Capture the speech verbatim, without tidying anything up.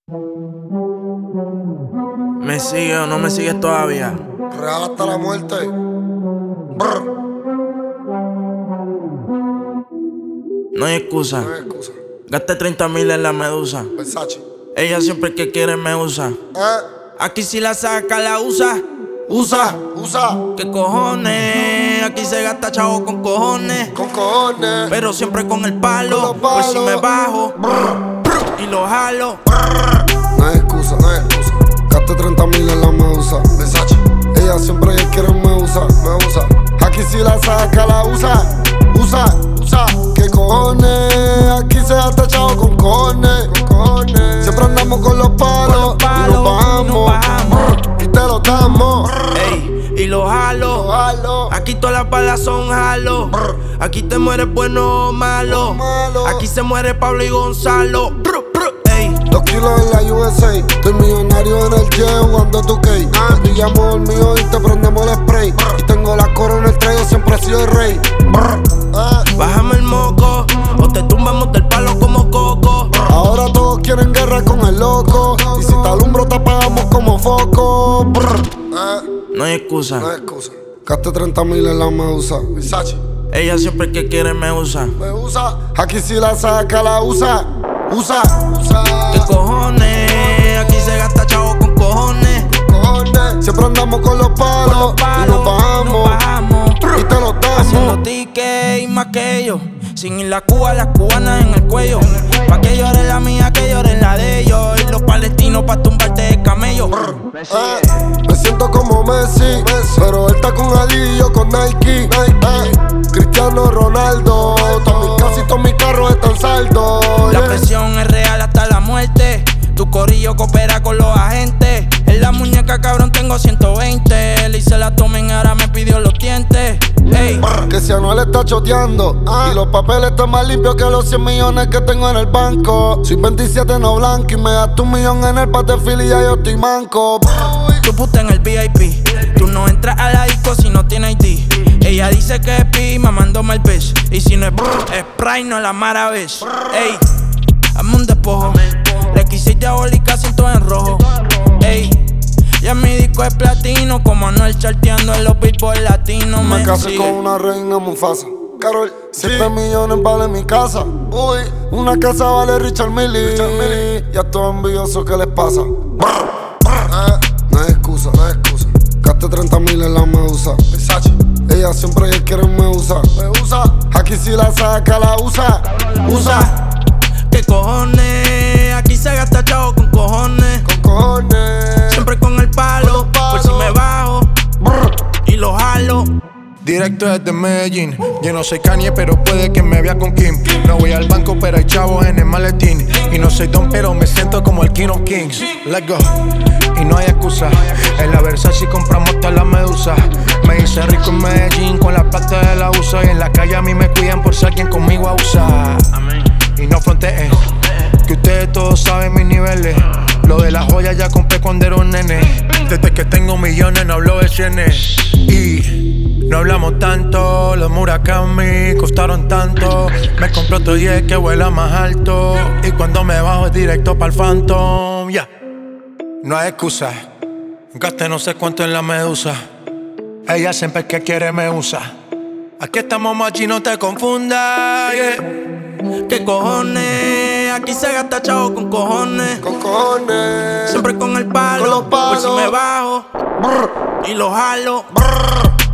¿Me sigue o no me sigues todavía? Real hasta la muerte. Brr. No hay excusa. No hay excusa. Gasté treinta mil en la medusa. Versace. Ella siempre que quiere me usa. Eh. Aquí si la saca, la usa. Usa, Usa. ¿qué cojones? Aquí se gasta chavo con cojones. Con cojones. Pero siempre con el palo. Con los Por si palos. me bajo Brr. brr, y lo jalo. No hay excusa, no hay excusa. Gasté treinta mil en la medusa. Versace. Ella siempre que quiere me usa, me usa. Aquí si la saca, la usa. Usa, usa. ¿Qué cojones? Aquí se gasta chavo con cojones. Con cojones. Siempre andamos con los palos. Con los palos, y nos bajamos. y nos bajamos. Y te lo damos. Ey, y lo jalo. Lo jalo. Aquí todas las balas son jalo. Brr. Aquí te mueres bueno o malo. Malo. Aquí se muere Pablo y Gonzalo. Brr, brr, ey. Dos kilos en la U S A. Estoy millonario en el jet jugando tu K. Te pillamos el mío y te prendemos el spray. Y tengo la corona, el traigo, siempre he sido el rey. Brr. Ah. Bájame el moco o te tumbamos del palo como coco. Ahora todos quieren guerra con el loco. Y si te alumbro te apagamos como foco. Brr. Ah. No hay excusa. No hay excusa. Gasté treinta mil en la medusa. Versace. Ella siempre que quiere me usa. Me usa. Aquí si la saca, la usa. Usa. Usa. ¿Qué cojones? Aquí se gasta chavo con cojones. Cojones. Siempre andamos con los palos. Con los palos, y nos bajamos. nos bajamos. Y te lo damos. Haciendo tickets y más que ellos. Sin ir la Cuba, las cubanas en el cuello. Pa' que llore la mía, que llore la de ellos. Y los palestinos pa' tumbarte de camello. Eh, me siento como Messi, Messi, pero él está con Ali y yo con Nike. Nike. Eh, Cristiano Ronaldo, todos mis casi todos mis carros están saldos. La Yeah. presión es real hasta la muerte. Tu corillo coopera con los agentes. En la muñeca, cabrón, tengo ciento veinte. Le hice la tomen, ahora me pidió los dientes. Ey, Que si Anuel está choteando y los papeles están más limpios que los cien millones que tengo en el banco. Soy veintisiete no blanco y me gasto un millón en el pate y ya yo estoy manco. tu puta en el V I P. Tú no entras a la disco si no tienes I D. Ella dice que es pi, mamándome el bitch. Y si no es brr, es Sprite, no la maravilla. Ey, hazme un despojo. Le quise diabólica, siento en rojo. Ey, ya mi disco es platino. Como Anuel charteando en los billboard latinos. Me Me casé sigue. con una reina Mufasa. Carol, siete millones vale mi casa. Uy, una casa vale Richard Mille. Richard Mille. Y a todos envidiosos, ¿qué les pasa? Brr, brr. Eh, no hay excusa, no hay excusa. Gasté treinta mil en la medusa. Versace. Ella siempre que quiere me usa. Me usa. Aquí si la saca, la usa. Usa. ¿Qué cojones? Aquí se gasta chavo con cojones. Con cojones. Siempre con el palo. Con los palos. Por si me bajo Brr. y lo jalo. Directo desde Medellín. Yo no soy Kanye, pero puede que me vea con Kim. No voy al banco, pero hay chavos en el maletín. Y no soy Don, pero me siento como el King of Kings. Let's go. Y no hay excusa. En la Versace compramos toda la medusa. Me hice rico en Medellín con la plata de la U S A. Y en la calle a mí me cuidan por si alguien conmigo abusa. Y no fronteen, que ustedes todos saben mis niveles. Lo de las joyas ya compré cuando era un nene. Desde que tengo millones no hablo de cienes. Y no hablamos tanto, los Murakami costaron tanto. Me compré otro diez que vuela más alto. Y cuando me bajo es directo pa'l Phantom, ya. Yeah. No hay excusa, gasté no sé cuánto en la medusa. Ella siempre que quiere me usa. Aquí estamos machi, no te confundas, yeah. ¿Qué cojones? Aquí se gasta chavo con cojones. Con cojones. Siempre con el palo. Con los palos. Por si me bajo Brr. y lo jalo. Brr.